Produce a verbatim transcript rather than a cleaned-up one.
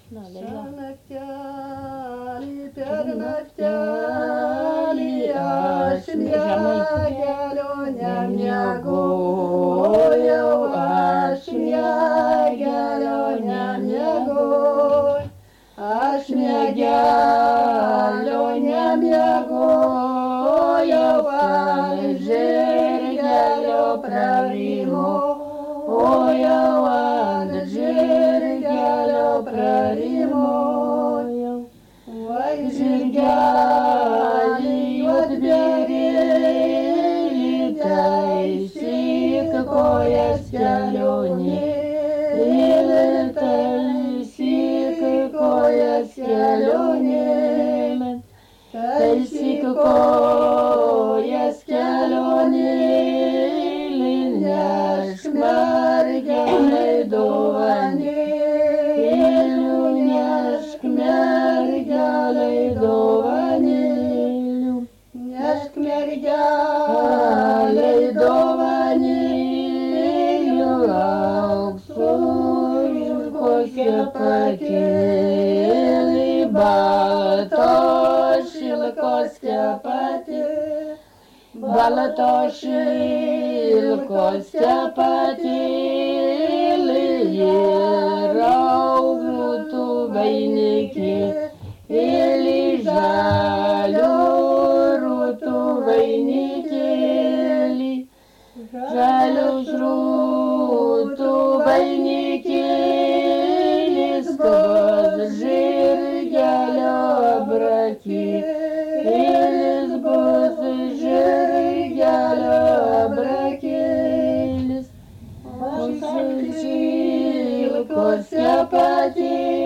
Šiąnaktelį, per naktelį aš miegelio nemiegojau, aš miegelio nemiegojau, aš miegelio nemiegojau, ant žirgelio prarimojau, ant žirgelio prarimojau. Vai žirgelį juodbėrėlį, taisyk kojas kelionėlėn, taisyk kojas kelionėlėn, taisyk kojas kelionėlėn, nešk mergelei dovanėlių, nešk mergelei dovanėlių, nešk mergelei dovanėlių, auksu kokie pakėlė, baltos šilkos kepatė, baltos šilkos kepatėlė, ir augtų vainikėlį, žalio rūtų vainikėlį, žalius rūtų vainikėlis, bus žirgelio brakėlis, bus žirgelio brakėlis, o šilkos kepatėlis.